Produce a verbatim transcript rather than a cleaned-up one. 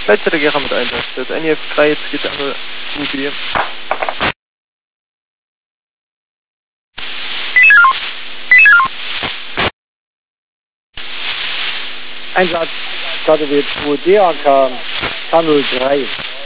gleichzeitig Gera mit Einsatz. Das eine F drei, jetzt geht der andere U B. Einsatz, K D W zwei D A K K null drei.